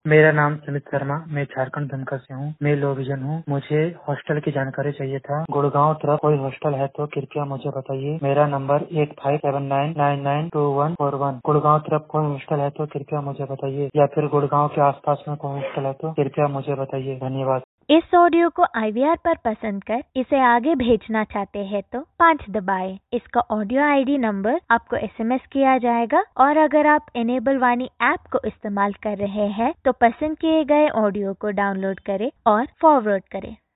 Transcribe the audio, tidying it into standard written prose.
मेरा नाम सुमित शर्मा, मैं झारखंड दुमका से हूँ। मैं लो विजन हूँ। मुझे हॉस्टल की जानकारी चाहिए था। गुड़गांव तरफ कोई हॉस्टल है तो कृपया मुझे बताइए। मेरा नंबर 8579992141। गुड़गांव तरफ कोई हॉस्टल है तो कृपया मुझे बताइए, या फिर गुड़गांव के आसपास में कोई हॉस्टल है तो कृपया मुझे बताइए। धन्यवाद। इस ऑडियो को IVR पर पसंद कर इसे आगे भेजना चाहते हैं तो 5 दबाएं। इसका ऑडियो ID नंबर आपको SMS किया जाएगा, और अगर आप इनेबल वाणी ऐप को इस्तेमाल कर रहे हैं तो पसंद किए गए ऑडियो को डाउनलोड करें और फॉरवर्ड करें।